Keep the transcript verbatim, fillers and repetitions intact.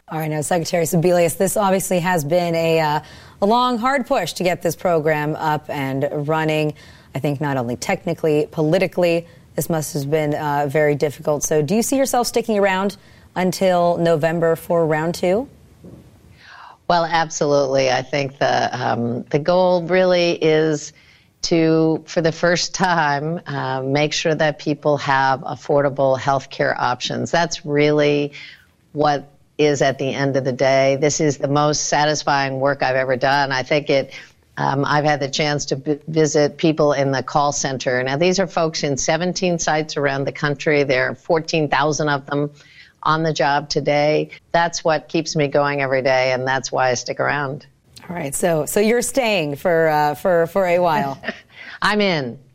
All right, now, Secretary Sebelius, this obviously has been a, uh, a long, hard push to get this program up and running. I think not only technically, politically, this must have been uh, very difficult. So do you see yourself sticking around until November for round two? Well, absolutely. I think the um, the goal really is to, for the first time, uh, make sure that people have affordable health care options. That's really what is at the end of the day. This is the most satisfying work I've ever done. I think it, um, I've had the chance to b- visit people in the call center. Now, these are folks in seventeen sites around the country. There are fourteen thousand of them on the job today. That's what keeps me going every day, and that's why I stick around. All right, so so you're staying for uh, for for a while. I'm in.